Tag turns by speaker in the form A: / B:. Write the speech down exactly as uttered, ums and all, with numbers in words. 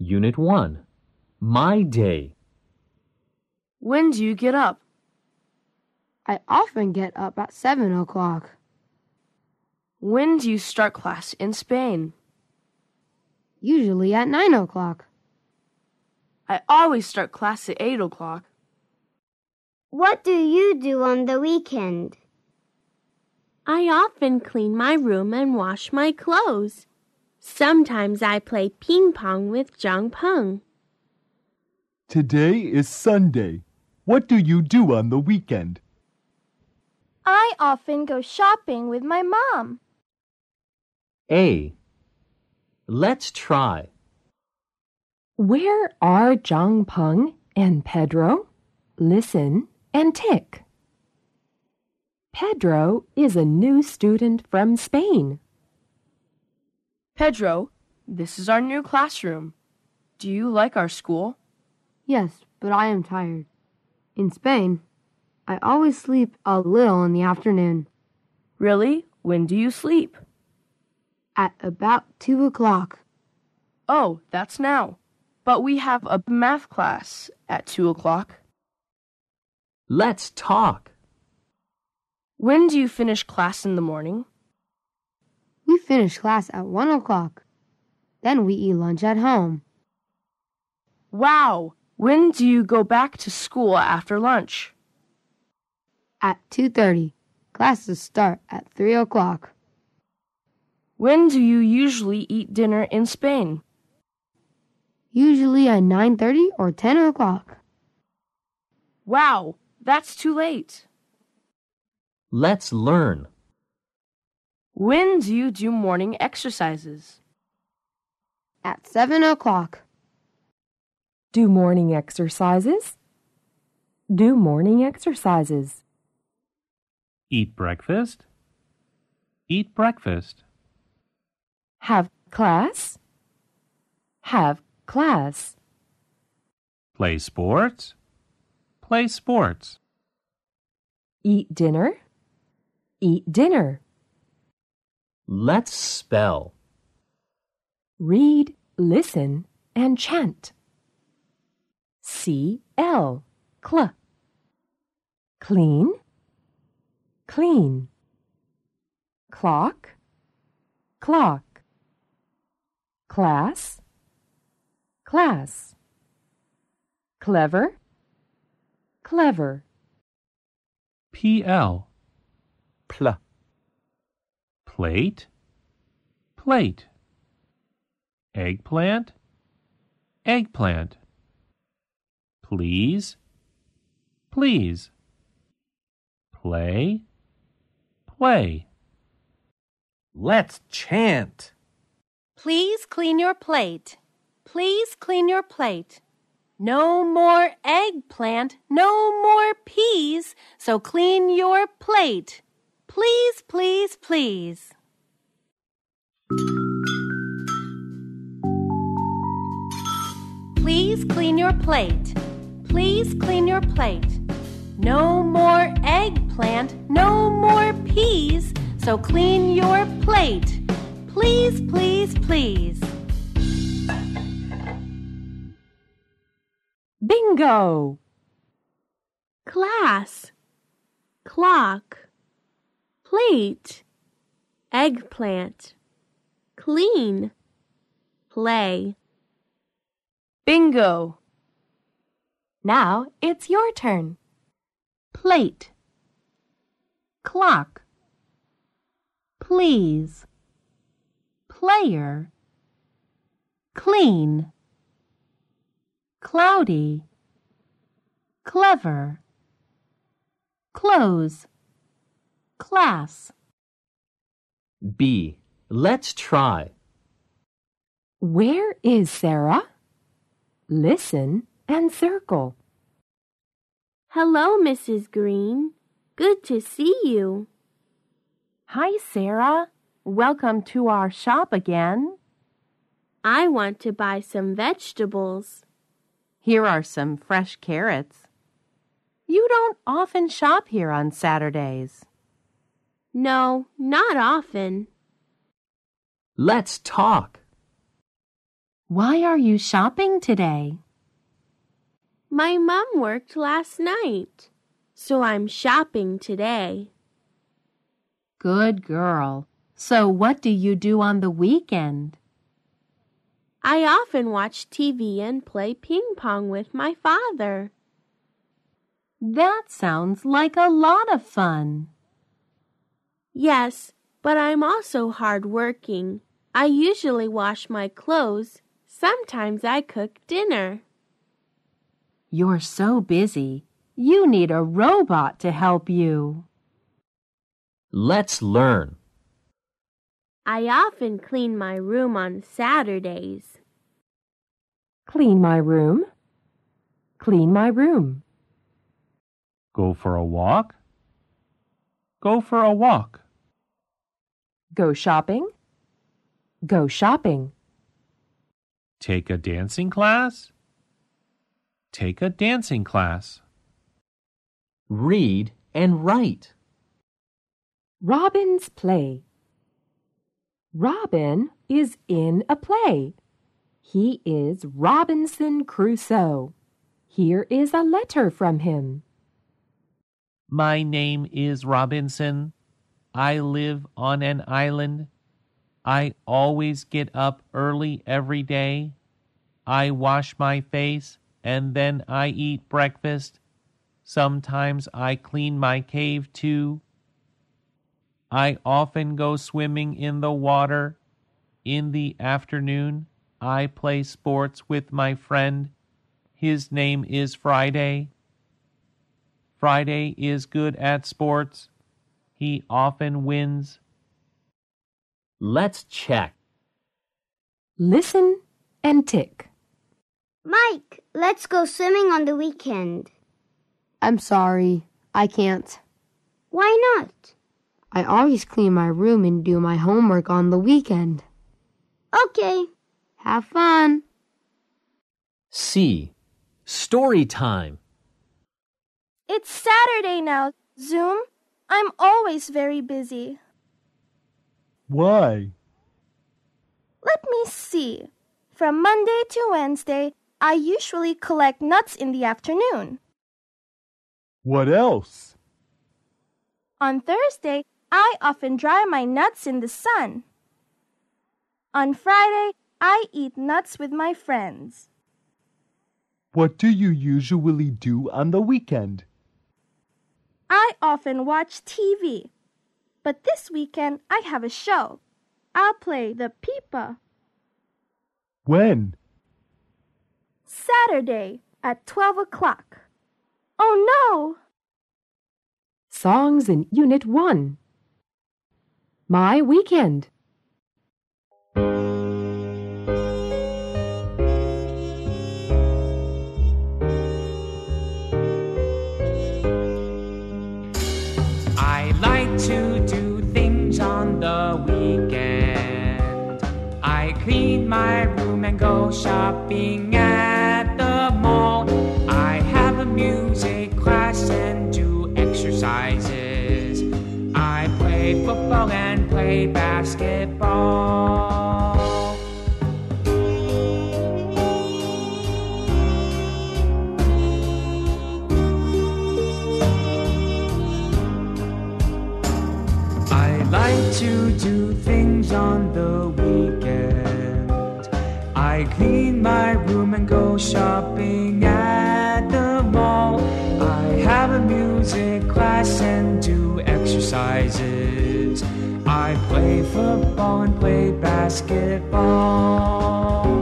A: Unit one. My day.
B: When do you get up?
C: I often get up at seven o'clock.
B: When do you start class in Spain?
C: Usually at nine o'clock.
B: I always start class at eight o'clock.
D: What do you do on the weekend?
E: I often clean my room and wash my clothes. Sometimes I play ping pong with Zhang Peng.
F: Today is Sunday. What do you do on the weekend?
G: I often go shopping with my mom.
A: A. Let's try.
H: Where are Zhang Peng and Pedro? Listen and tick. Pedro is a new student from Spain.
B: Pedro, this is our new classroom. Do you like our school?
C: Yes, but I am tired. In Spain, I always sleep a little in the afternoon.
B: Really? When do you sleep?
C: At about two o'clock.
B: Oh, that's now. But we have a math class at two o'clock.
A: Let's talk.
B: When do you finish class in the morning?
C: We finish class at one o'clock. Then we eat lunch at home.
B: Wow! When do you go back to school after lunch?
C: At two thirty. Classes start at three o'clock.
B: When do you usually eat dinner in Spain?
C: Usually at nine thirty or ten o'clock.
B: Wow! That's too late.
A: Let's learn.
B: When do you do morning exercises?
C: At seven o'clock.
H: Do morning exercises? Do morning exercises.
I: Eat breakfast. Eat breakfast.
H: Have class? Have class.
I: Play sports. Play sports.
H: Eat dinner? Eat dinner.
A: Let's spell.
H: Read, listen, and chant. C L, cl. Clean, clean. Clock, clock. Class, class. Clever, clever.
I: P L.
F: Pl.
I: Plate. Plate. Eggplant. Eggplant. Please. Please. Play. Play.
A: Let's chant.
E: Please clean your plate. Please clean your plate. No more eggplant, no more peas, so clean your plate. Please, please, please. Please clean your plate. Please clean your plate. No more eggplant, no more peas, so clean your plate. Please, please, please.
H: Bingo!
E: Class, clock, plate, eggplant, clean, play.
B: Bingo!
H: Now it's your turn.
E: Plate, clock, please, player, clean, cloudy, clever, close, class.
A: B. Let's try.
H: Where is Sarah? Listen and circle.
E: Hello, Missus Green. Good to see you.
J: Hi, Sarah. Welcome to our shop again.
E: I want to buy some vegetables.
J: Here are some fresh carrots. You don't often shop here on Saturdays.
E: No, not often.
A: Let's talk.
J: Why are you shopping today?
B: My mom worked last night, so I'm shopping today.
J: Good girl. So what do you do on the weekend?
B: I often watch T V and play ping pong with my father.
J: That sounds like a lot of fun.
B: Yes, but I'm also hardworking. I usually wash my clothes. Sometimes I cook dinner.
J: You're so busy. You need a robot to help you.
A: Let's learn.
B: I often clean my room on Saturdays.
H: Clean my room. Clean my room.
I: Go for a walk. Go for a walk.
H: Go shopping. Go shopping.
I: Take a dancing class. Take a dancing class.
A: Read and write.
H: Robin's play. Robin is in a play. He is Robinson Crusoe. Here is a letter from him.
I: My name is Robinson. I live on an island. I always get up early every day. I wash my face and then I eat breakfast. Sometimes I clean my cave too. I often go swimming in the water. In the afternoon, I play sports with my friend. His name is Friday. Friday is good at sports. He often wins.
A: Let's check.
H: Listen and tick.
D: Mike, let's go swimming on the weekend.
C: I'm sorry, I can't.
D: Why not?
C: I always clean my room and do my homework on the weekend.
D: Okay.
C: Have fun.
A: C. Story time.
G: It's Saturday now, Zoom. I'm always very busy.
F: Why?
G: Let me see. From Monday to Wednesday, I usually collect nuts in the afternoon.
F: What else?
G: On Thursday, I often dry my nuts in the sun. On Friday, I eat nuts with my friends.
F: What do you usually do on the weekend?
G: I often watch T V. But this weekend, I have a show. I'll play the pipa.
F: When?
G: Saturday at twelve o'clock. Oh no!
H: Songs in Unit one. My weekend.
K: I like to do things on the weekend. I clean my room and go shopping at the mall. I have a music class and do exercises. I play football and play basketball. I like to do things on the weekend. I clean my room and go shopping at the mall. I have a music class and do exercises. I play football and play basketball.